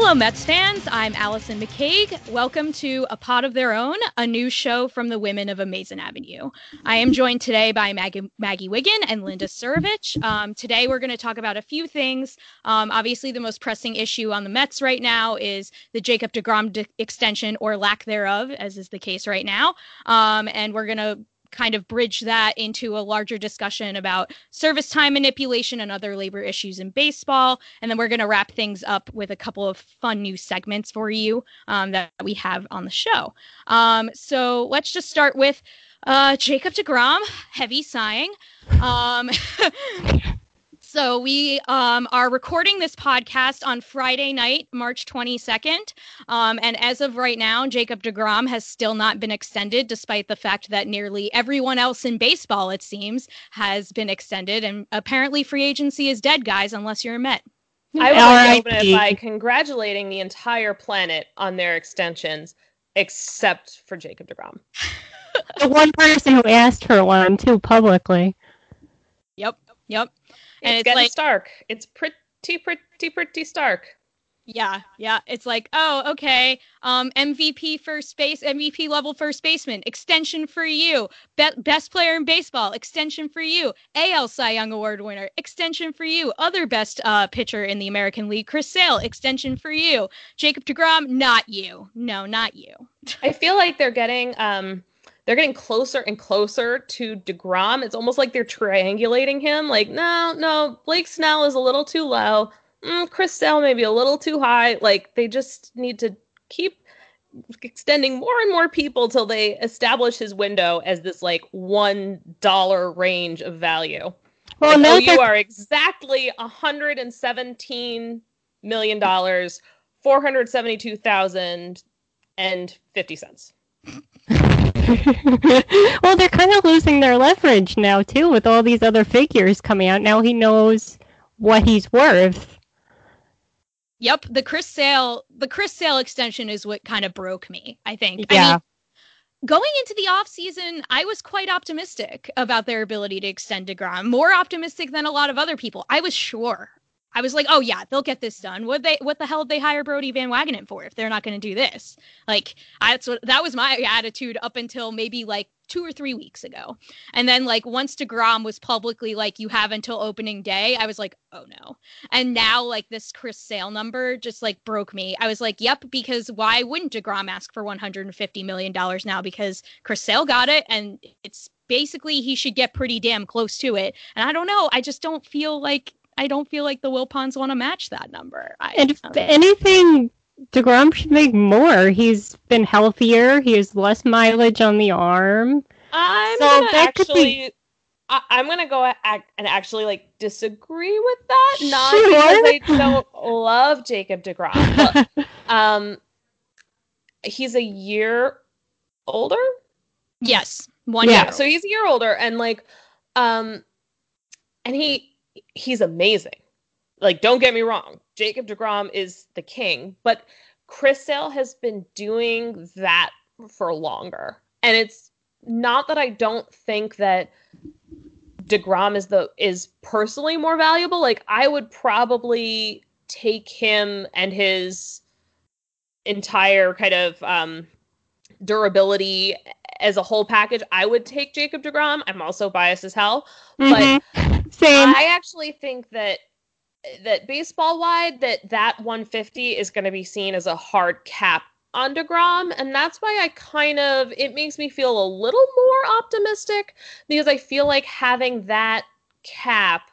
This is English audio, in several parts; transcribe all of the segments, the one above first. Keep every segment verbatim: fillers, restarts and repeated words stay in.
Hello, Mets fans. I'm Allison McCaig. Welcome to A Pod of Their Own, a new show from the women of Amazin' Avenue. I am joined today by Maggie, Maggie Wiggin and Linda Surovich. Um, today, we're going to talk about a few things. Um, obviously, the most pressing issue on the Mets right now is the Jacob deGrom de- extension, or lack thereof, as is the case right now. Um, and we're going to kind of bridge that into a larger discussion about service time manipulation and other labor issues in baseball. And then we're going to wrap things up with a couple of fun new segments for you um, that we have on the show. Um, so let's just start with uh, Jacob deGrom, heavy sighing. Um, So we um, are recording this podcast on Friday night, March twenty-second. Um, and as of right now, Jacob deGrom has still not been extended, despite the fact that nearly everyone else in baseball, it seems, has been extended. And apparently free agency is dead, guys, unless you're a Met. I would like to open it by congratulating the entire planet on their extensions, except for Jacob deGrom. The one person who asked for one, too, publicly. Yep, yep. And it's, it's getting like, stark. It's pretty, pretty, pretty stark. Yeah, yeah. It's like, oh, okay. Um, M V P first base, M V P level first baseman, extension for you. Be- best player in baseball, extension for you. A L Cy Young Award winner, extension for you. Other best uh, pitcher in the American League, Chris Sale, extension for you. Jacob deGrom, not you. No, not you. I feel like they're getting... Um... They're getting closer and closer to deGrom. It's almost like they're triangulating him. Like, no, no, Blake Snell is a little too low. Mm, Chris Sale maybe a little too high. Like, they just need to keep extending more and more people till they establish his window as this, like, one dollar range of value. Well, like, oh, you are exactly one hundred seventeen million dollars, four hundred seventy-two thousand fifty cents. Well, they're kind of losing their leverage now, too, with all these other figures coming out. Now he knows what he's worth. Yep, the Chris Sale, the Chris Sale extension is what kind of broke me, I think. Yeah. I mean, going into the offseason, I was quite optimistic about their ability to extend deGrom. More optimistic than a lot of other people. I was sure. I was like, oh, yeah, they'll get this done. What they, what the hell did they hire Brodie Van Wagenen for if they're not going to do this? Like, I, that's what, that was my attitude up until maybe like two or three weeks ago. And then like once deGrom was publicly like, you have until opening day, I was like, oh, no. And now like this Chris Sale number just like broke me. I was like, yep, because why wouldn't deGrom ask for one hundred fifty million dollars now? Because Chris Sale got it and it's basically he should get pretty damn close to it. And I don't know. I just don't feel like I don't feel like the Wilpons want to match that number. I, and if anything, deGrom should make more. He's been healthier. He has less mileage on the arm. I'm so gonna that actually, could be... I, I'm gonna go and actually like disagree with that. Not sure. because I don't love Jacob deGrom. But, um, he's a year older. Yes, one yeah, year. So he's a year older, and like, um, and he. He's amazing. Like, don't get me wrong. Jacob deGrom is the king, but Chris Sale has been doing that for longer. And it's not that I don't think that deGrom is the is personally more valuable. Like, I would probably take him and his entire kind of um, durability as a whole package. I would take Jacob deGrom. I'm also biased as hell, mm-hmm. but Same. I actually think that that baseball wide, that that one fifty is going to be seen as a hard cap on deGrom, and that's why I kind of it makes me feel a little more optimistic, because I feel like having that cap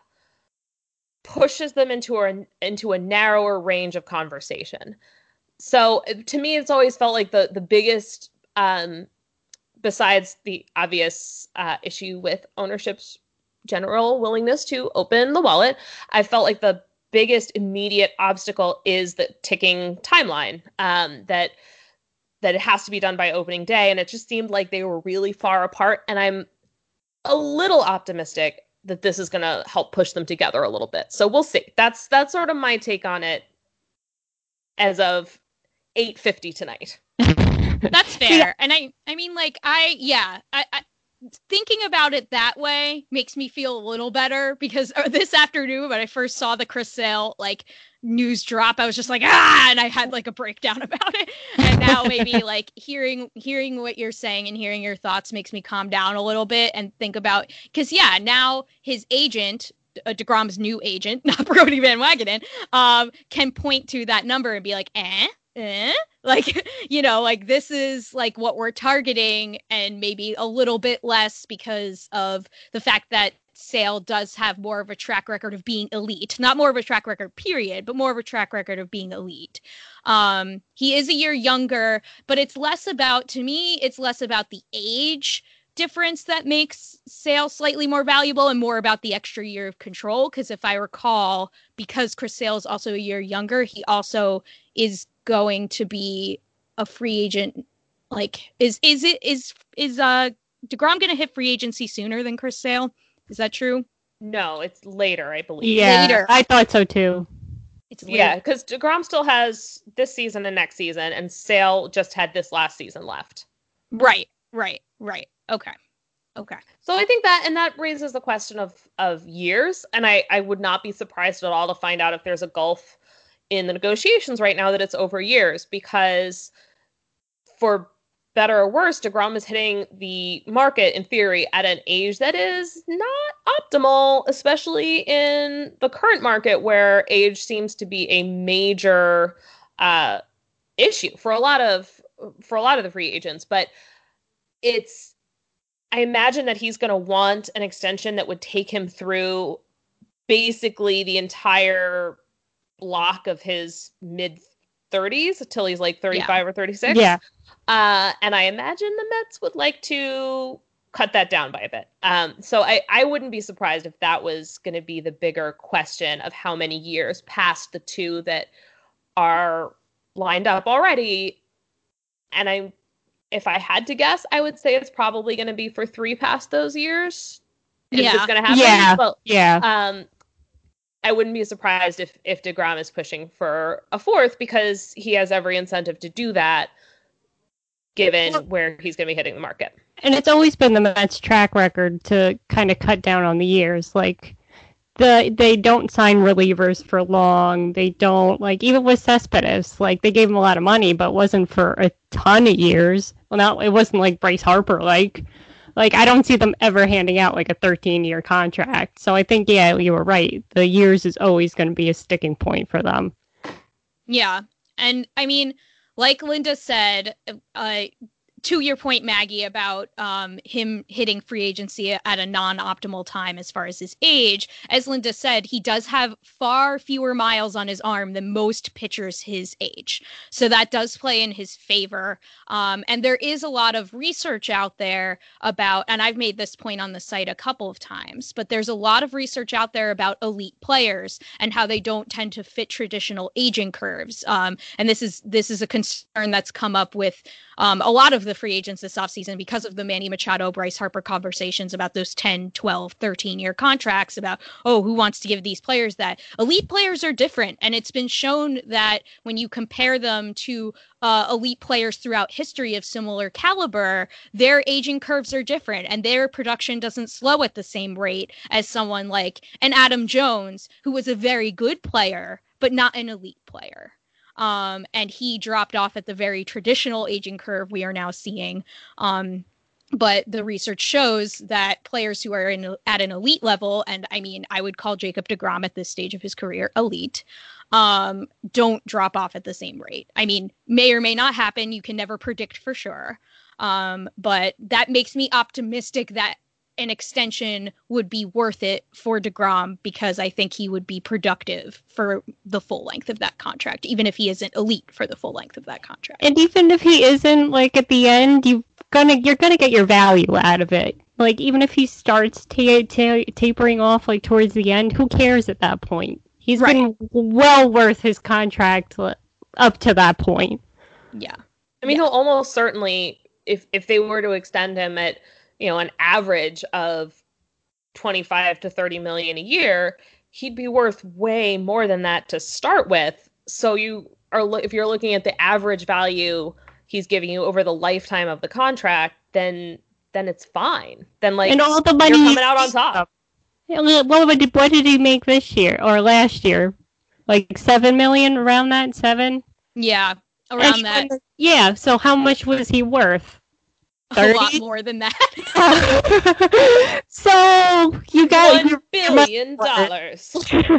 pushes them into a into a narrower range of conversation. So to me, it's always felt like the the biggest, um, besides the obvious uh, issue with ownership's general willingness to open the wallet, I felt like the biggest immediate obstacle is the ticking timeline, um, that that it has to be done by opening day, and it just seemed like they were really far apart, and I'm a little optimistic that this is going to help push them together a little bit. So we'll see. That's that's sort of my take on it as of eight fifty tonight. That's fair. And I I mean, like, I, yeah, I, I thinking about it that way makes me feel a little better because this afternoon when I first saw the Chris Sale like news drop, I was just like, ah, and I had like a breakdown about it. And now maybe like hearing hearing what you're saying and hearing your thoughts makes me calm down a little bit and think about, because yeah, now his agent, uh, DeGrom's new agent, not Brodie Van Wagenen, um, can point to that number and be like, eh? Eh? Like, you know, like this is like what we're targeting, and maybe a little bit less because of the fact that Sale does have more of a track record of being elite. Not more of a track record, period, but more of a track record of being elite. Um, he is a year younger, but it's less about, to me, it's less about the age difference that makes Sale slightly more valuable and more about the extra year of control. Because if I recall, because Chris Sale is also a year younger, he also is going to be a free agent. Like, is is it is is uh DeGrom going to hit free agency sooner than Chris Sale? Is that true? No, it's later, I believe. Yeah, Later. I thought so too. It's Yeah, because DeGrom still has this season and next season, and Sale just had this last season left. Right, right, right. Okay, okay. So I think that, and that raises the question of of years, and I, I would not be surprised at all to find out if there's a gulf in the negotiations right now that it's over years, because for better or worse, DeGrom is hitting the market, in theory, at an age that is not optimal, especially in the current market where age seems to be a major uh, issue for a lot of for a lot of the free agents. But it's, I imagine that he's going to want an extension that would take him through basically the entire block of his mid thirties until he's like thirty-five yeah. or thirty-six. Yeah. Uh, and I imagine the Mets would like to cut that down by a bit. Um, so I, I wouldn't be surprised if that was going to be the bigger question of how many years past the two that are lined up already. And I, if I had to guess, I would say it's probably going to be for three past those years. If Yeah. it's going to happen. Yeah. Well, yeah. Um, I wouldn't be surprised if, if DeGrom is pushing for a fourth, because he has every incentive to do that, given well, where he's going to be hitting the market. And it's always been the Mets' track record to kind of cut down on the years. Like, the they don't sign relievers for long. They don't, like, even with Cespedes, like, they gave him a lot of money, but it wasn't for a ton of years. Well, not, it wasn't like Bryce Harper, like... Like, I don't see them ever handing out, like, a thirteen-year contract. So I think, yeah, you were right. The years is always going to be a sticking point for them. Yeah. And, I mean, like Linda said, uh, to your point, Maggie, about um, him hitting free agency at a non-optimal time as far as his age, as Linda said, he does have far fewer miles on his arm than most pitchers his age. So that does play in his favor. Um, and there is a lot of research out there about, and I've made this point on the site a couple of times, but there's a lot of research out there about elite players and how they don't tend to fit traditional aging curves. Um, and this is this is a concern that's come up with um, a lot of the free agents this offseason because of the Manny Machado, Bryce Harper conversations about those ten, twelve, thirteen year contracts about, oh, who wants to give these players that? Elite players are different. And it's been shown that when you compare them to uh, elite players throughout history of similar caliber, their aging curves are different and their production doesn't slow at the same rate as someone like an Adam Jones, who was a very good player, but not an elite player. Um, and he dropped off at the very traditional aging curve we are now seeing. Um, but the research shows that players who are in at an elite level, and I mean, I would call Jacob DeGrom at this stage of his career elite, um, don't drop off at the same rate. I mean, may or may not happen. You can never predict for sure. Um, but that makes me optimistic that an extension would be worth it for DeGrom, because I think he would be productive for the full length of that contract, even if he isn't elite for the full length of that contract. And even if he isn't, like, at the end, you gonna you're gonna get your value out of it. Like, even if he starts ta- ta- tapering off, like, towards the end, who cares at that point? He's right. been well worth his contract up to that point. Yeah. I mean, yeah. he'll almost certainly, if if they were to extend him at, you know, an average of twenty-five to thirty million a year, he'd be worth way more than that to start with. So you are, lo- if you're looking at the average value he's giving you over the lifetime of the contract, then then it's fine. Then like and all the money you're coming out on top. What, would, what did he make this year or last year? Like seven million, around that, seven? Yeah, around and that. Won, yeah, so how much was he worth? thirty? A lot more than that. So you got one billion dollars.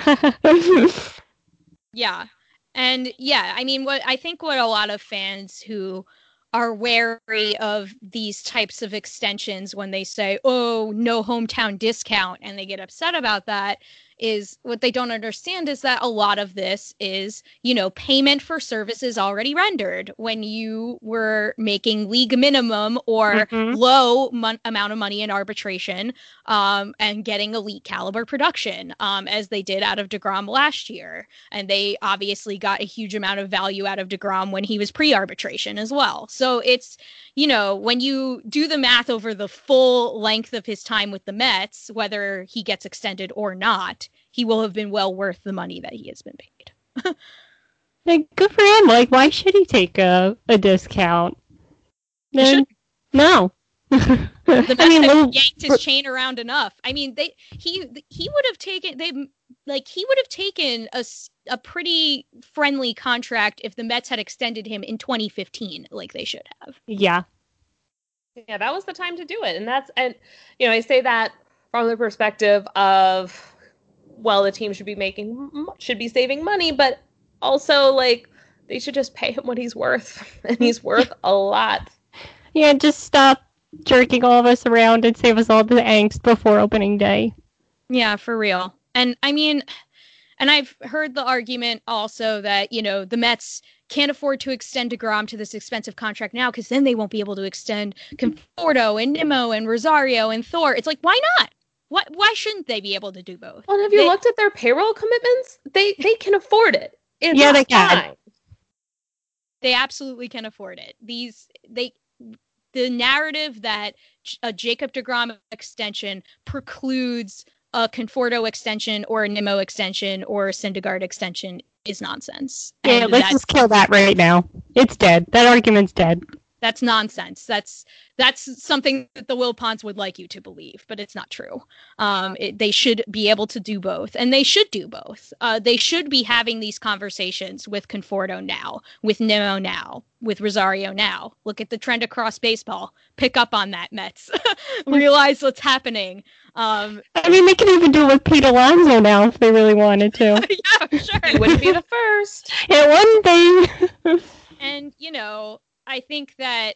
Yeah, and yeah, I mean, what I think what a lot of fans who are wary of these types of extensions when they say, "Oh, no hometown discount," and they get upset about that, is what they don't understand is that a lot of this is, you know, payment for services already rendered when you were making league minimum or mm-hmm. low mon- amount of money in arbitration um, and getting elite caliber production, um, as they did out of DeGrom last year. And they obviously got a huge amount of value out of DeGrom when he was pre-arbitration as well. So it's, you know, when you do the math over the full length of his time with the Mets, whether he gets extended or not, he will have been well worth the money that he has been paid. Like, good for him. Like, why should he take a, a discount? Then, no. The Mets I mean, have little, yanked his chain around enough. I mean, they he he would have taken they like he would have taken a, a pretty friendly contract if the Mets had extended him in twenty fifteen, like they should have. Yeah. Yeah, that was the time to do it. And that's, and, you know, I say that from the perspective of, well, the team should be making, should be saving money, but also, like, they should just pay him what he's worth. And he's worth a lot. Yeah, just stop jerking all of us around and save us all the angst before opening day. Yeah, for real. And, I mean, and I've heard the argument also that, you know, the Mets can't afford to extend DeGrom to this expensive contract now because then they won't be able to extend Conforto and Nimmo and Rosario and Thor. It's like, why not? Why, why shouldn't they be able to do both? Well, have you they, looked at their payroll commitments? They they can afford it. It's yeah, they can. Fine. They absolutely can afford it. These they the narrative that a Jacob DeGrom extension precludes a Conforto extension or a Nimmo extension or a Syndergaard extension is nonsense. Yeah, and let's just kill that right now. It's dead. That argument's dead. That's nonsense. That's that's something that the Wilpons would like you to believe, but it's not true. Um, it, they should be able to do both, and they should do both. Uh, they should be having these conversations with Conforto now, with Nimmo now, with Rosario now. Look at the trend across baseball. Pick up on that, Mets. Realize what's happening. Um, I mean, they can even do it with Pete Alonso now if they really wanted to. Yeah, sure. He wouldn't be the first. It wouldn't be. And, you know, I think that,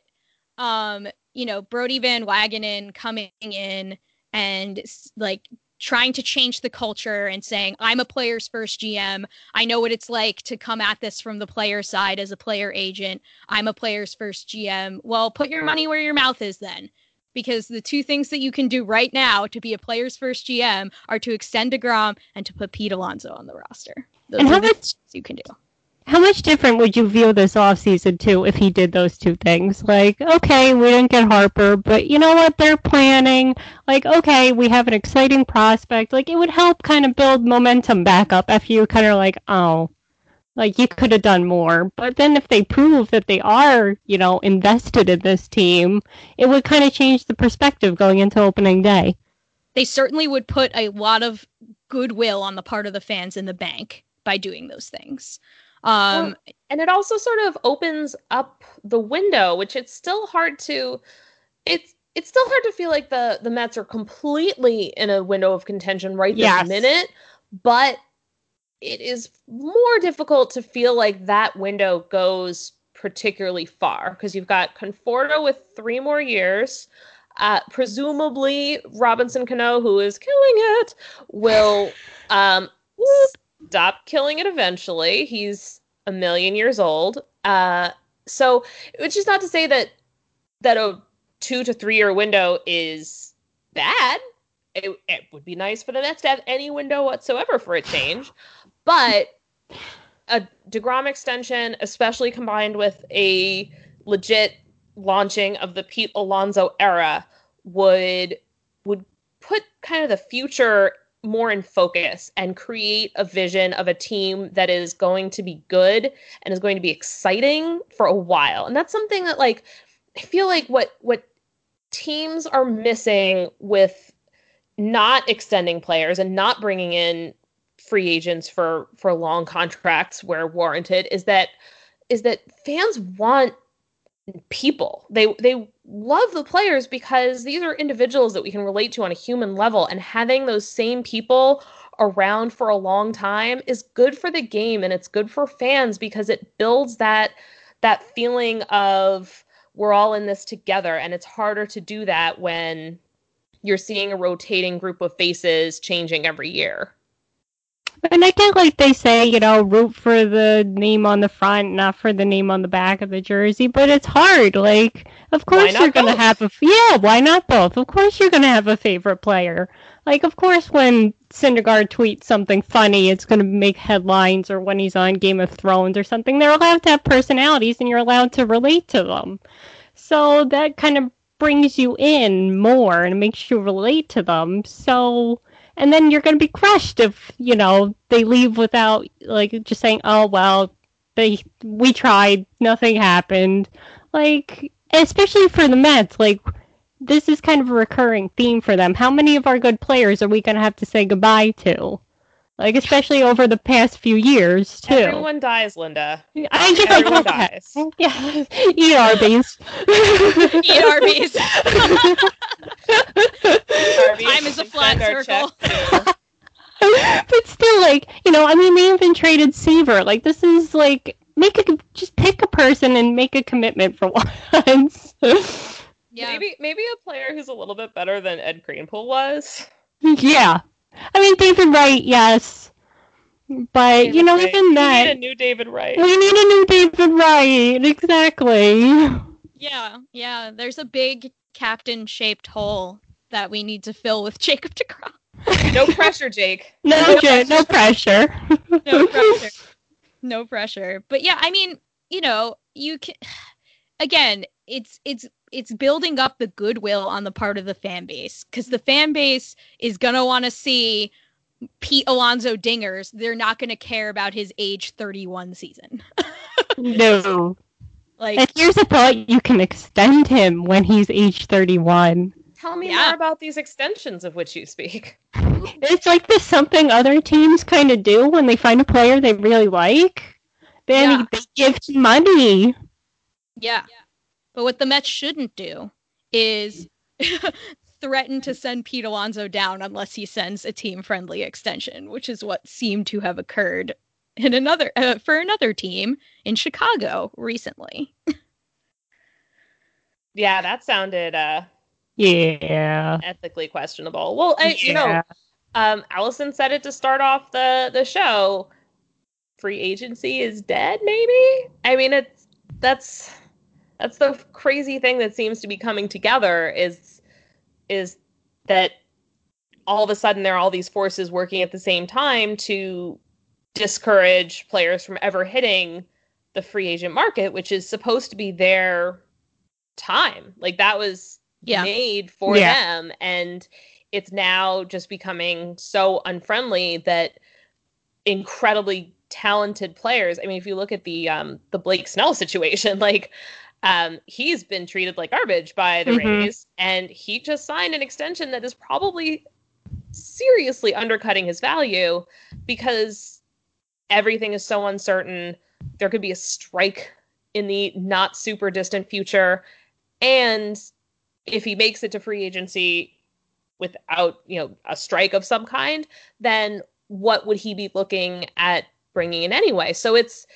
um, you know, Brody Van Wagenen coming in and, like, trying to change the culture and saying, I'm a player's first G M. I know what it's like to come at this from the player side as a player agent. I'm a player's first G M. Well, put your money where your mouth is then. Because the two things that you can do right now to be a player's first G M are to extend DeGrom and to put Pete Alonso on the roster. Those and are how the much things you can do. How much different would you view this offseason, too, if he did those two things? Like, okay, we didn't get Harper, but you know what? They're planning. Like, okay, we have an exciting prospect. Like, it would help kind of build momentum back up if you kind of like, oh, like, you could have done more. But then if they prove that they are, you know, invested in this team, it would kind of change the perspective going into opening day. They certainly would put a lot of goodwill on the part of the fans in the bank by doing those things. Um, well, and it also sort of opens up the window, which it's still hard to, it's it's still hard to feel like the, the Mets are completely in a window of contention right this yes. minute, but it is more difficult to feel like that window goes particularly far because you've got Conforto with three more years. Uh, presumably Robinson Cano, who is killing it, will um, stop killing it eventually. He's a million years old. Uh, so, which is not to say that that a two to three year window is bad. It, it would be nice for the Mets to have any window whatsoever for a change. But a DeGrom extension, especially combined with a legit launching of the Pete Alonso era, would would put kind of the future more in focus and create a vision of a team that is going to be good and is going to be exciting for a while. And that's something that, like, I feel like what what teams are missing with not extending players and not bringing in free agents for for long contracts where warranted is that is that fans want people. They they love the players because these are individuals that we can relate to on a human level, and having those same people around for a long time is good for the game, and it's good for fans because it builds that that feeling of we're all in this together. And it's harder to do that when you're seeing a rotating group of faces changing every year. And I get, like they say, you know, root for the name on the front, not for the name on the back of the jersey. But it's hard. Like, of course you're going to have a... Yeah, why not both? Of course you're going to have a favorite player. Like, of course when Syndergaard tweets something funny, it's going to make headlines, or when he's on Game of Thrones or something. They're allowed to have personalities, and you're allowed to relate to them. So that kind of brings you in more and makes you relate to them. So... And then you're going to be crushed if, you know, they leave without, like, just saying, oh, well, they we tried, nothing happened. Like, especially for the Mets, like, this is kind of a recurring theme for them. How many of our good players are we going to have to say goodbye to? Like, especially over the past few years, too. Everyone dies, Linda. I just Everyone dies. Yeah, E R Bs. E R Bs. Time is a flat circle. But still, like, you know, I mean, they even traded Seaver. Like, this is, like, make a, just pick a person and make a commitment for once. Yeah. Maybe, maybe a player who's a little bit better than Ed Kranepool was. Yeah. I mean, David Wright, yes. But, David you know, Wright. even that... We need a new David Wright. We need a new David Wright, exactly. Yeah, yeah. There's a big captain-shaped hole that we need to fill with Jacob deGrom. No pressure, Jake. No, no, J- no pressure. No pressure. No pressure. But yeah, I mean, you know, you can... Again, it's it's it's building up the goodwill on the part of the fan base, because the fan base is gonna want to see Pete Alonso dingers. They're not gonna care about his age thirty-one season. No. Like, and here's a thought: you can extend him when he's age thirty-one. Tell me yeah. more about these extensions of which you speak. It's like this something other teams kind of do when they find a player they really like. Then Yeah. they give him money. Yeah. But what the Mets shouldn't do is threaten to send Pete Alonso down unless he sends a team-friendly extension, which is what seemed to have occurred in another uh, for another team in Chicago recently. Yeah, that sounded uh, yeah ethically questionable. Well, I, yeah. you know, um, Allison said it to start off the the show. Free agency is dead. Maybe. I mean, it's that's. That's the crazy thing that seems to be coming together is is that all of a sudden there are all these forces working at the same time to discourage players from ever hitting the free agent market, which is supposed to be their time. Like, that was yeah. made for yeah. them, and it's now just becoming so unfriendly that incredibly talented players. I mean, if you look at the um, the Blake Snell situation, like, Um, he's been treated like garbage by the mm-hmm. Rays, and he just signed an extension that is probably seriously undercutting his value because everything is so uncertain. There could be a strike in the not super distant future, and if he makes it to free agency without, you know, a strike of some kind, then what would he be looking at bringing in anyway? So it's,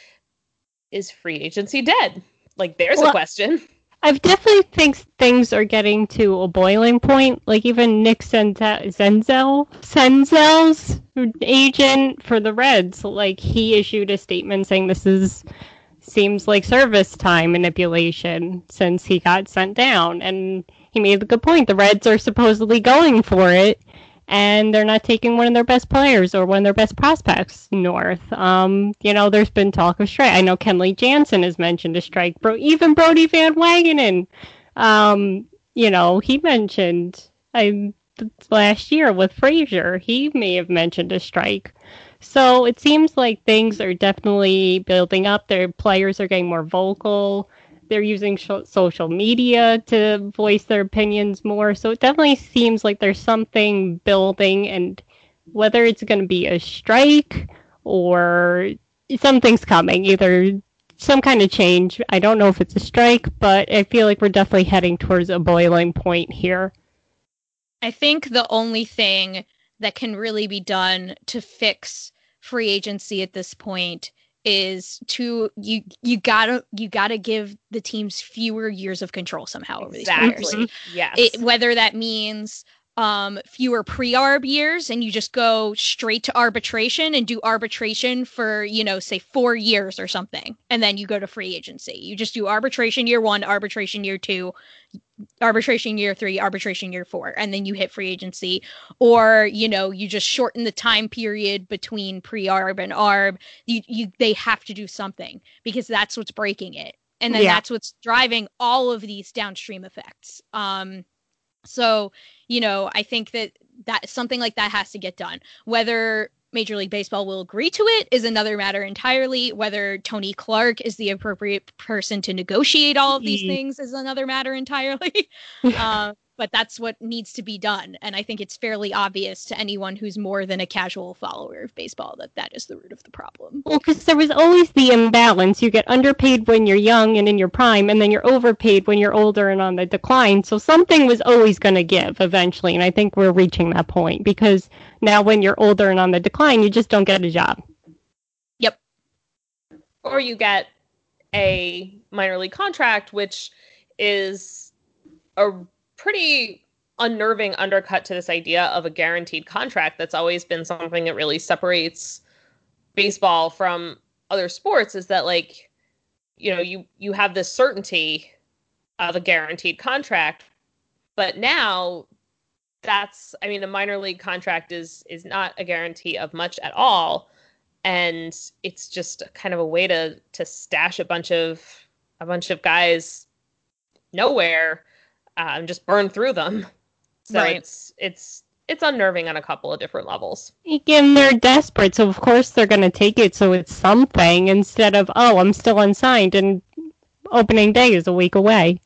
is free agency dead? Like, there's well, a question. I definitely think things are getting to a boiling point. Like, even Nick Senzel, Senzel, Senzel's agent for the Reds, like, he issued a statement saying this is seems like service time manipulation since he got sent down. And he made a good point. The Reds are supposedly going for it, and they're not taking one of their best players or one of their best prospects north. Um, you know, there's been talk of strike. I know Kenley Jansen has mentioned a strike. Bro, even Brody Van Wagenen, um, you know, he mentioned I, last year with Frazier, he may have mentioned a strike. So it seems like things are definitely building up. Their players are getting more vocal. they're using sh- social media to voice their opinions more. So it definitely seems like there's something building, and whether it's going to be a strike or something's coming, either some kind of change. I don't know if it's a strike, but I feel like we're definitely heading towards a boiling point here. I think the only thing that can really be done to fix free agency at this point is to you you gotta you gotta give the teams fewer years of control somehow over exactly. these years. Yes. It, whether that means um, fewer pre-arb years and you just go straight to arbitration and do arbitration for, you know, say four years or something, and then you go to free agency. You just do arbitration year one, arbitration year two, arbitration year three, arbitration year four, and then you hit free agency. Or, you know, you just shorten the time period between pre-arb and arb. You, you, they have to do something because that's what's breaking it. And then yeah. that's what's driving all of these downstream effects. Um, so, you know, I think that that something like that has to get done. Whether Major League Baseball will agree to it is another matter entirely. Whether Tony Clark is the appropriate person to negotiate all of these mm. things is another matter entirely. uh, but that's what needs to be done. And I think it's fairly obvious to anyone who's more than a casual follower of baseball that that is the root of the problem. Well, because there was always the imbalance. You get underpaid when you're young and in your prime, and then you're overpaid when you're older and on the decline. So something was always going to give eventually. And I think we're reaching that point because now when you're older and on the decline, you just don't get a job. Yep. Or you get a minor league contract, which is a pretty unnerving undercut to this idea of a guaranteed contract. That's always been something that really separates baseball from other sports, is that, like, you know, you, you have this certainty of a guaranteed contract, but now that's, I mean, a minor league contract is, is not a guarantee of much at all. And it's just kind of a way to, to stash a bunch of, a bunch of guys nowhere, uh, and just burn through them. So right. it's, it's, it's unnerving on a couple of different levels. Again, they're desperate, so of course they're going to take it. So it's something instead of, oh, I'm still unsigned and opening day is a week away.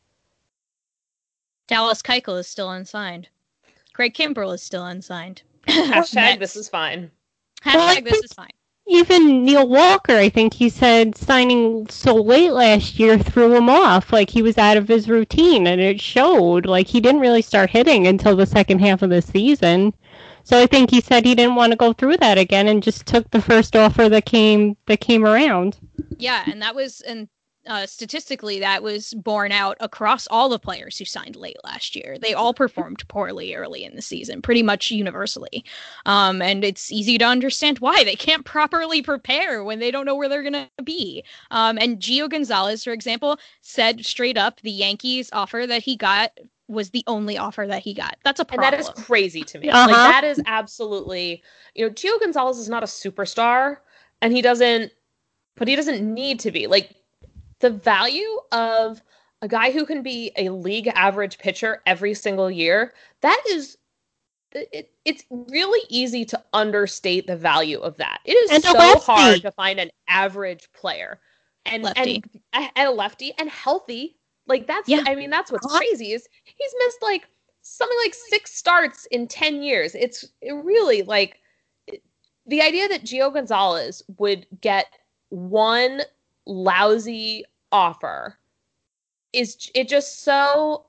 Dallas Keuchel is still unsigned. Craig Kimbrell is still unsigned. Hashtag this is fine. Hashtag well, this is fine. Even Neil Walker, I think he said signing so late last year threw him off. Like, he was out of his routine, and it showed. Like, he didn't really start hitting until the second half of the season. So I think he said he didn't want to go through that again and just took the first offer that came that came around. Yeah, and that was... and. Uh, statistically, that was borne out across all the players who signed late last year. They all performed poorly early in the season, pretty much universally. Um, and it's easy to understand why. They can't properly prepare when they don't know where they're going to be. Um, and Gio Gonzalez, for example, said straight up the Yankees offer that he got was the only offer that he got. That's a problem. And that is crazy to me. Uh-huh. Like, that is absolutely, you know, Gio Gonzalez is not a superstar, and he doesn't, but he doesn't need to be. Like, the value of a guy who can be a league average pitcher every single year, that is, it, it's really easy to understate the value of that. It is and so hard to find an average player and, lefty. and, and a lefty and healthy. Like, that's, yeah. I mean, that's what's crazy is he's missed like something like six starts in ten years. It's it really like the idea that Gio Gonzalez would get one lousy offer is it just so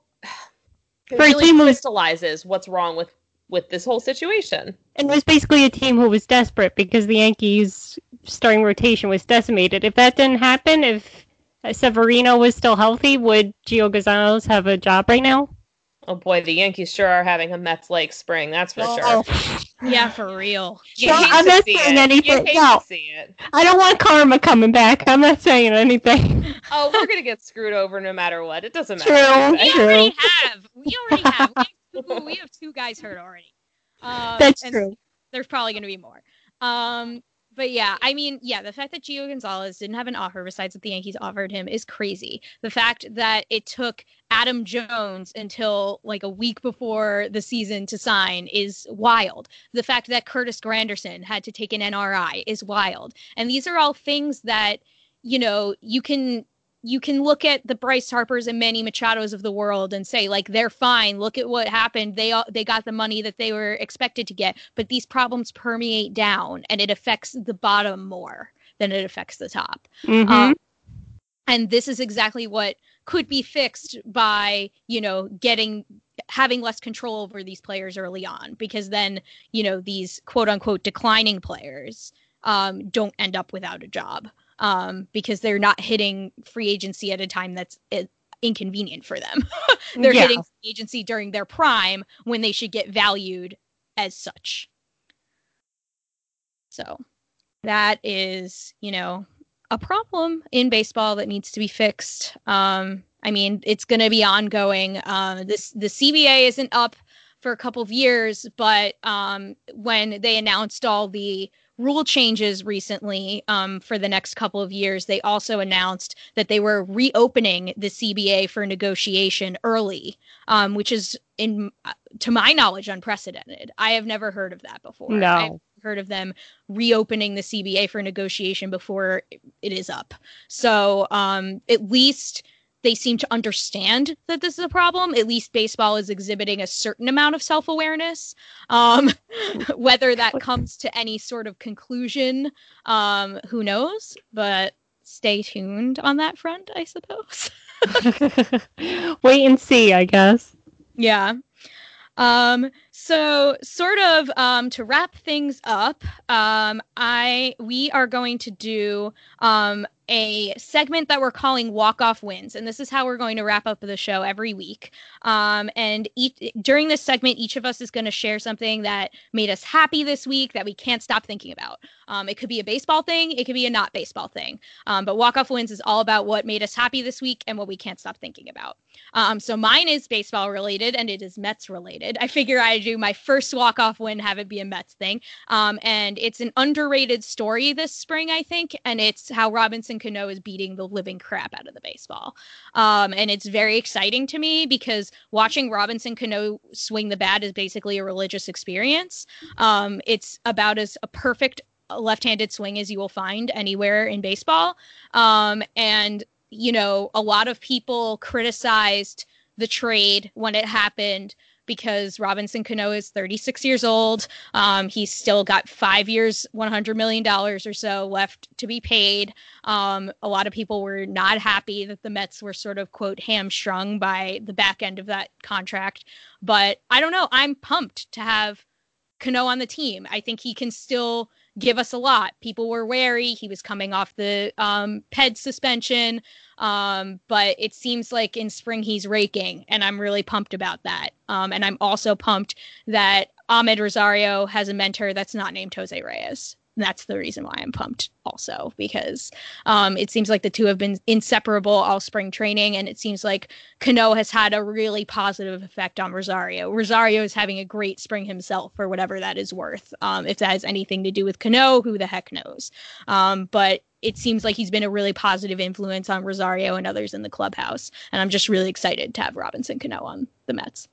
it really crystallizes what's wrong with with this whole situation. And it was basically a team who was desperate because the Yankees starting rotation was decimated. If that didn't happen, if Severino was still healthy, would Gio Gonzalez have a job right now? Oh boy, the Yankees sure are having a Mets-like spring, that's for oh. sure. Yeah, for real. So I'm not saying anything. No, I don't want karma coming back. I'm not saying anything. Oh, we're gonna get screwed over no matter what. It doesn't matter. True. We true. already have. We already have. We have, two, we have two guys hurt already. Um, That's true. There's probably gonna be more. Um, But yeah, I mean, yeah, the fact that Gio Gonzalez didn't have an offer besides that the Yankees offered him is crazy. The fact that it took Adam Jones until like a week before the season to sign is wild. The fact that Curtis Granderson had to take an N R I is wild. And these are all things that, you know, you can you can look at the Bryce Harpers and Manny Machados of the world and say, like, they're fine. Look at what happened. They all, they got the money that they were expected to get. But these problems permeate down, and it affects the bottom more than it affects the top. Mm-hmm. Um, and this is exactly what could be fixed by, you know, getting having less control over these players early on, because then, you know, these quote unquote declining players um, don't end up without a job. Um, because they're not hitting free agency at a time that's uh, inconvenient for them. They're Yeah. hitting free agency during their prime when they should get valued as such. So that is, you know, a problem in baseball that needs to be fixed. Um, I mean, it's going to be ongoing. Uh, this the C B A isn't up for a couple of years, but um, when they announced all the rule changes recently um, for the next couple of years, they also announced that they were reopening the C B A for negotiation early, um, which is, in to my knowledge, unprecedented. I have never heard of that before. No. I've heard of them reopening the C B A for negotiation before it is up. So um, at least they seem to understand that this is a problem. At least baseball is exhibiting a certain amount of self-awareness. Um, whether that comes to any sort of conclusion, um, who knows? But stay tuned on that front, I suppose. Wait and see, I guess. Yeah. Um, so sort of um, to wrap things up, um, I we are going to do um, a segment that we're calling walk-off wins. And this is how we're going to wrap up the show every week. Um, and each, during this segment, each of us is going to share something that made us happy this week that we can't stop thinking about. Um, it could be a baseball thing. It could be a not baseball thing. Um, but walk-off wins is all about what made us happy this week and what we can't stop thinking about. Um, so mine is baseball related, and it is Mets related. I figure I do my first walk-off win, have it be a Mets thing. Um, and it's an underrated story this spring, I think. And it's how Robinson Cano is beating the living crap out of the baseball. Um, and it's very exciting to me because watching Robinson Cano swing the bat is basically a religious experience. Um, it's about as a perfect left-handed swing as you will find anywhere in baseball. Um, and, you know, a lot of people criticized the trade when it happened because Robinson Cano is thirty-six years old. Um, he's still got five years, one hundred million dollars or so left to be paid. Um, a lot of people were not happy that the Mets were sort of, quote, hamstrung by the back end of that contract. But I don't know. I'm pumped to have Cano on the team. I think he can still give us a lot. People were wary. He was coming off the um, P E D suspension. Um, but it seems like in spring he's raking, and I'm really pumped about that. Um, and I'm also pumped that Ahmed Rosario has a mentor that's not named Jose Reyes. And that's the reason why I'm pumped also, because um, it seems like the two have been inseparable all spring training, and it seems like Cano has had a really positive effect on Rosario. Rosario is having a great spring himself, for whatever that is worth. Um, if that has anything to do with Cano, who the heck knows? Um, but it seems like he's been a really positive influence on Rosario and others in the clubhouse, and I'm just really excited to have Robinson Cano on the Mets.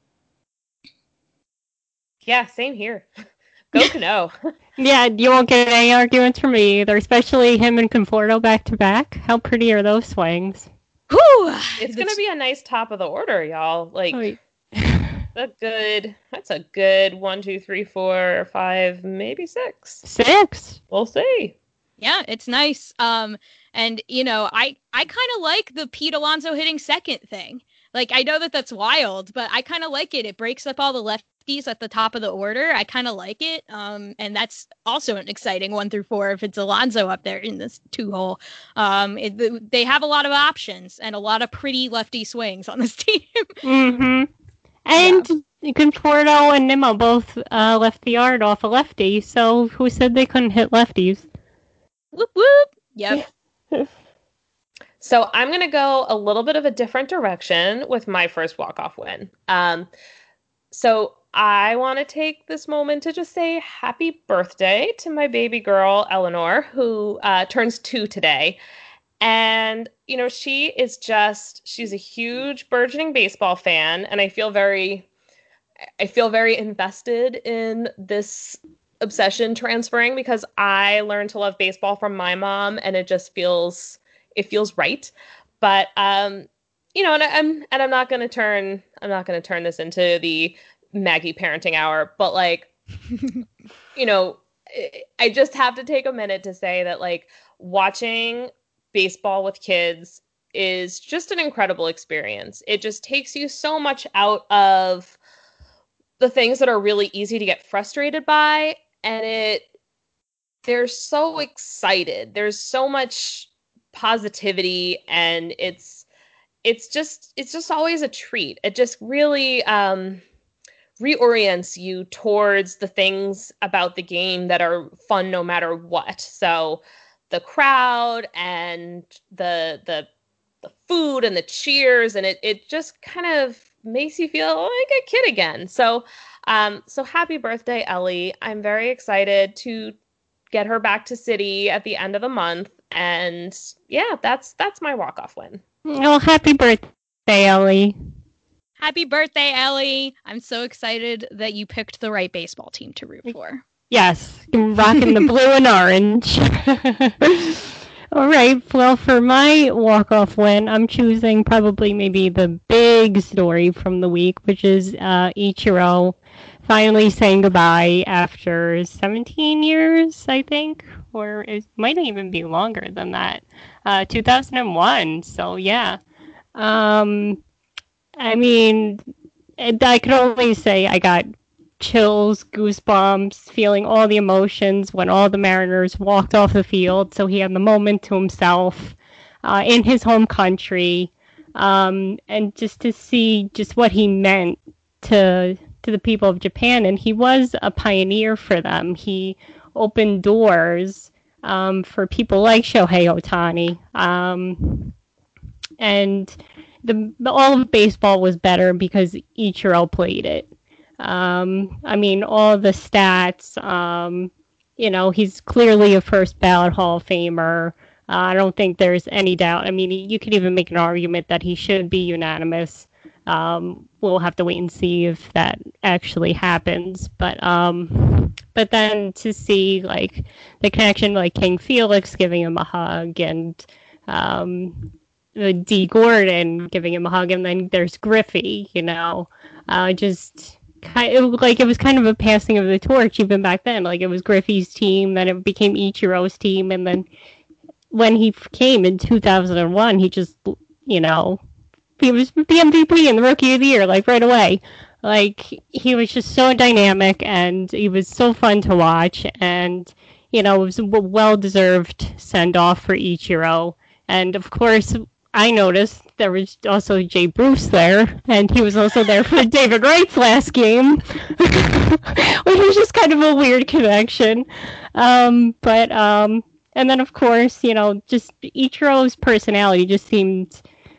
Yeah, same here. Go Cano. Yeah, you won't get any arguments from me either, especially him and Conforto back to back. How pretty are those swings? Whew! It's going to be a nice top of the order, y'all. Like, Oh, a good, that's a good one, two, three, four, five, maybe six. six. We'll see. Yeah, it's nice. Um, and, you know, I, I kind of like the Pete Alonso hitting second thing. Like, I know that that's wild, but I kind of like it. It breaks up all the lefties at the top of the order. I kind of like it. Um, and that's also an exciting one through four if it's Alonso up there in this two hole. Um, it, they have a lot of options and a lot of pretty lefty swings on this team. Mm-hmm. And Conforto and Nimmo both uh, left the yard off a lefty, so who said they couldn't hit lefties? Whoop, whoop. Yep. So I'm going to go a little bit of a different direction with my first walk-off win. Um, so I want to take this moment to just say happy birthday to my baby girl, Eleanor, who uh, turns two today. And, you know, she is just, she's a huge burgeoning baseball fan. And I feel very, I feel very invested in this obsession transferring because I learned to love baseball from my mom, and it just feels, it feels right. but um, you know, and I'm and I'm not gonna turn I'm not gonna turn this into the Maggie parenting hour, but like, you know, I just have to take a minute to say that like watching baseball with kids is just an incredible experience. It just takes you so much out of the things that are really easy to get frustrated by, and it they're so excited. There's so much positivity, and it's it's just it's just always a treat. It just really um reorients you towards the things about the game that are fun no matter what. So the crowd and the the the food and the cheers, and it it just kind of makes you feel like a kid again. So um so happy birthday, Ellie. I'm very excited to get her back to City at the end of the month, and yeah, that's that's my walk-off win. Oh, happy birthday, Ellie. Happy birthday, Ellie. I'm so excited that you picked the right baseball team to root for. Yes, rocking the blue and orange. All right, well, for my walk-off win, I'm choosing probably maybe the big story from the week, which is uh, Ichiro finally saying goodbye after seventeen years, I think, or it might even be longer than that, uh, two thousand one. So, yeah. Um, I mean, I could only say I got chills, goosebumps, feeling all the emotions when all the Mariners walked off the field. So he had the moment to himself uh, in his home country, um, and just to see just what he meant to to the people of Japan. And he was a pioneer for them. He opened doors um, for people like Shohei Ohtani, um, and the, the all of baseball was better because Ichiro played it. Um, I mean, all the stats, um, you know, he's clearly a first ballot Hall of Famer. Uh, I don't think there's any doubt. I mean, you could even make an argument that he should be unanimous. Um, we'll have to wait and see if that actually happens. But um, but then to see, like, the connection, like King Felix giving him a hug, and um, D. Gordon giving him a hug, and then there's Griffey, you know, uh, just... Kind of, like it was kind of a passing of the torch even back then. Like it was Griffey's team, then it became Ichiro's team, and then when he came in two thousand one, he just, you know, he was the M V P and the Rookie of the Year, like right away. Like he was just so dynamic, and he was so fun to watch, and you know, it was a well-deserved send-off for Ichiro. And of course, I noticed there was also Jay Bruce there, and he was also there for David Wright's last game, which was just kind of a weird connection. Um, but, um, and then of course, you know, just Ichiro's personality just seemed,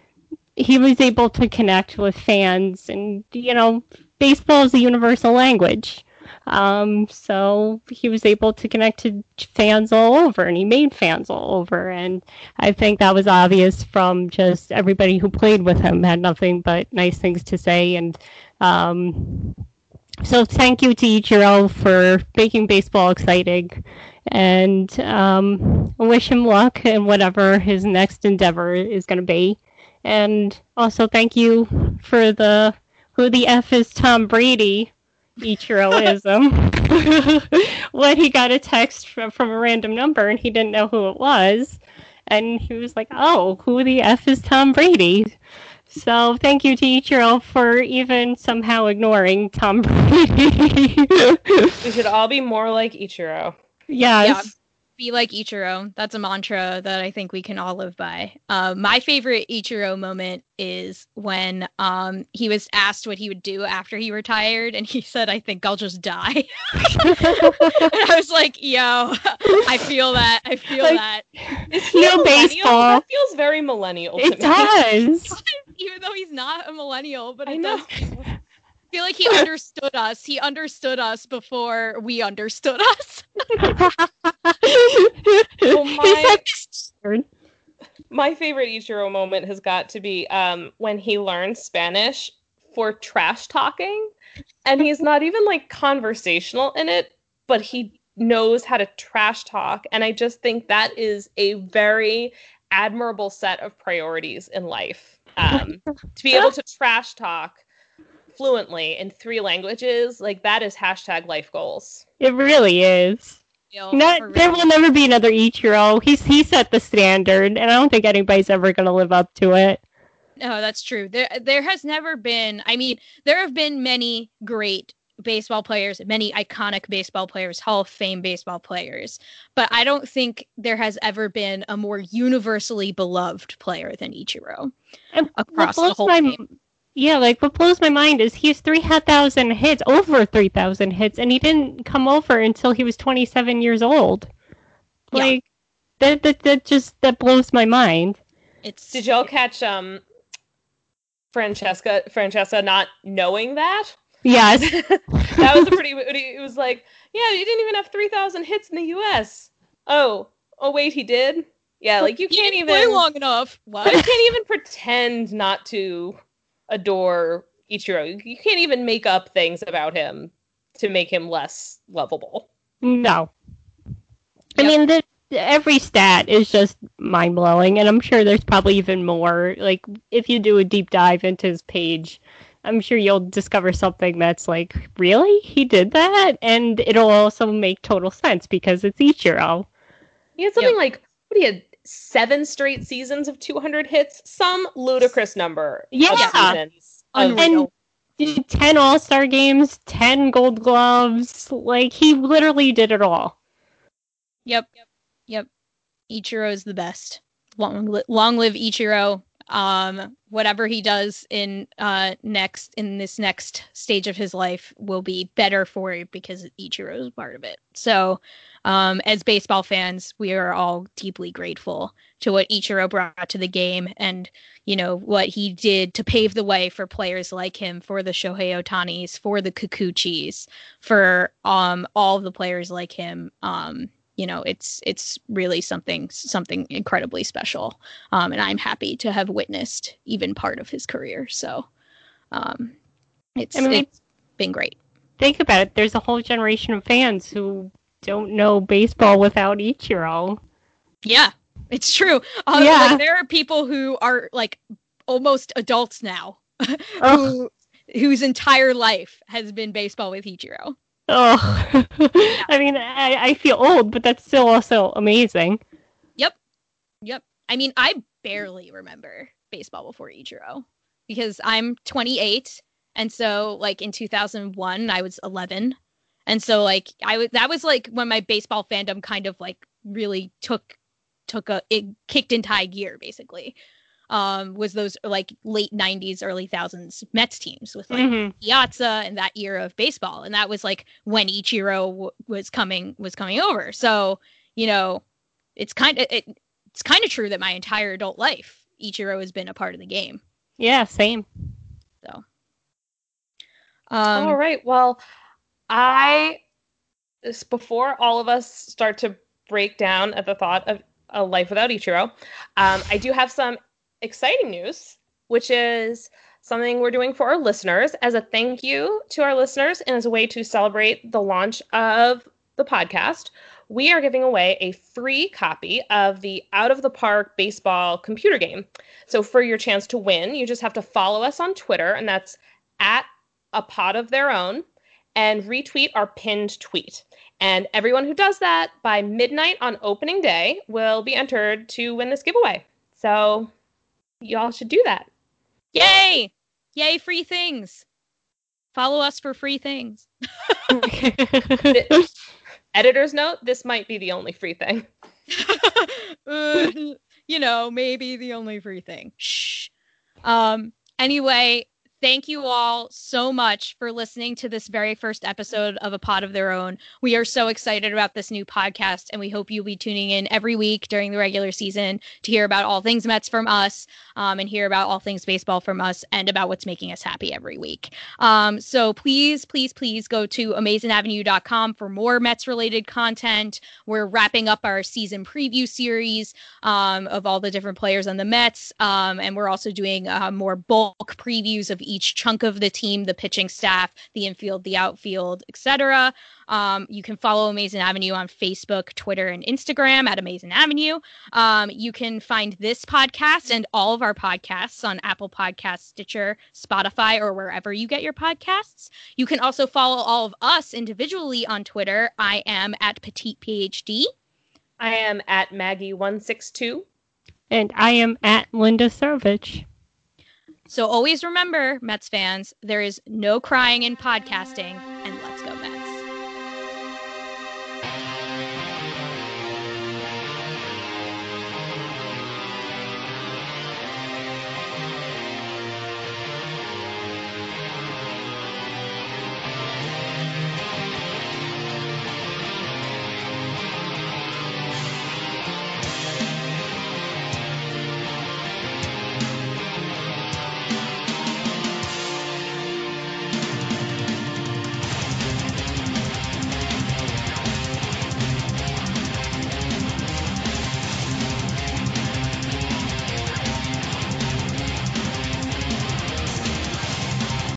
he was able to connect with fans, and, you know, baseball is a universal language. Um, so he was able to connect to fans all over, and he made fans all over. And I think that was obvious from just everybody who played with him had nothing but nice things to say. And um, so thank you to Ichiro for making baseball exciting, and um, I wish him luck in whatever his next endeavor is going to be. And also thank you for the who the F is Tom Brady Ichiroism. When he got a text from, from a random number and he didn't know who it was, and he was like, oh, who the F is Tom Brady? So thank you to Ichiro for even somehow ignoring Tom Brady. We should all be more like Ichiro. Yes. Yeah, be like Ichiro. That's a mantra that I think we can all live by. Uh, my favorite Ichiro moment is when um, he was asked what he would do after he retired, and he said, I think I'll just die. And I was like, yo, I feel that. I feel like, that. Is he no a millennial? baseball. That feels very millennial to It me. does. Even though he's not a millennial, but I it know. does feel, feel like he understood us. He understood us before we understood us. Well, my, Like, my favorite Ichiro moment has got to be um, when he learned Spanish for trash talking. And he's not even like conversational in it, but he knows how to trash talk. And I just think that is a very admirable set of priorities in life. Um, to be able to trash talk fluently in three languages, like that is hashtag life goals. It really is. Yo, Not, for there real. will never be another Ichiro. He's he set the standard, and I don't think anybody's ever going to live up to it. No, that's true. There, there has never been. I mean, there have been many great baseball players, many iconic baseball players, Hall of Fame baseball players, but I don't think there has ever been a more universally beloved player than Ichiro And across the blows whole my, game. Yeah, like what blows my mind is he has three thousand hits, over three thousand hits, and he didn't come over until he was twenty-seven years old. Yeah. Like that, that, that just that blows my mind. It's Did y'all catch um Francesca Francesca not knowing that? Yes. That was a pretty. It was like, yeah, he didn't even have three thousand hits in the U S. Oh, oh wait, he did. Yeah, like you He can't didn't even play long enough. What? But you can't even pretend not to adore Ichiro. You can't even make up things about him to make him less lovable. No. I Yep. mean, the, every stat is just mind blowing, and I'm sure there's probably even more. Like, if you do a deep dive into his page, I'm sure you'll discover something that's like, really? He did that? And it'll also make total sense because it's Ichiro. He had something Yep. like, what, he had seven straight seasons of two hundred hits? Some ludicrous number Yeah. of seasons. of- Unreal. And ten All-Star games, ten Gold Gloves. Like, he literally did it all. Yep. Yep. Ichiro is the best. Long, li- long live Ichiro. Um, whatever he does in uh next in this next stage of his life will be better for it because Ichiro is part of it. So, um, as baseball fans, we are all deeply grateful to what Ichiro brought to the game, and you know what he did to pave the way for players like him, for the Shohei Otanis, for the Kikuchis, for um all the players like him. Um, you know, it's it's really something something incredibly special. Um, and I'm happy to have witnessed even part of his career. So um, it's, I mean, it's been great. Think about it. There's a whole generation of fans who don't know baseball without Ichiro. Yeah, it's true. Uh, Yeah. Like, there are people who are like almost adults now Ugh. who whose entire life has been baseball with Ichiro. Oh, I mean, I, I feel old, but that's still also amazing. Yep. I mean, I barely remember baseball before Ichiro because I'm twenty-eight. And so like in two thousand one, I was eleven. And so like I was, that was like when my baseball fandom kind of like really took, took a, it kicked into high gear basically. Um, was those like late nineties, early thousands Mets teams with like Mm-hmm. Piazza and that era of baseball. And that was like when Ichiro w- was coming, was coming over. So, you know, it's kind of, it, it's kind of true that my entire adult life, Ichiro has been a part of the game. Yeah, same. So, um, All right. Well, I this- before all of us start to break down at the thought of a life without Ichiro, um, I do have some exciting news, which is something we're doing for our listeners as a thank you to our listeners and as a way to celebrate the launch of the podcast. We are giving away a free copy of the Out of the Park baseball computer game. So for your chance to win, you just have to follow us on Twitter, and that's at a pod of their own, and retweet our pinned tweet. And everyone who does that by midnight on opening day will be entered to win this giveaway. So y'all should do that. yay! Yay, free things. Follow us for free things. Editor's note, this might be the only free thing. Uh, you know, maybe the only free thing. Shh. Um, anyway, thank you all so much for listening to this very first episode of A Pod of Their Own. We are so excited about this new podcast, and we hope you'll be tuning in every week during the regular season to hear about all things Mets from us, um, and hear about all things baseball from us, and about what's making us happy every week. Um, so please, please, please go to amazing avenue dot com for more Mets-related content. We're wrapping up our season preview series um, of all the different players on the Mets, um, and we're also doing uh, more bulk previews of each each chunk of the team, the pitching staff, the infield, the outfield, et cetera. Um, you can follow Amazing Avenue on Facebook, Twitter, and Instagram at Amazing Avenue. Um, you can find this podcast and all of our podcasts on Apple Podcasts, Stitcher, Spotify, or wherever you get your podcasts. You can also follow all of us individually on Twitter. I am at Petite PhD. I am at Maggie one six two. And I am at Linda Servich. So always remember, Mets fans, there is no crying in podcasting, and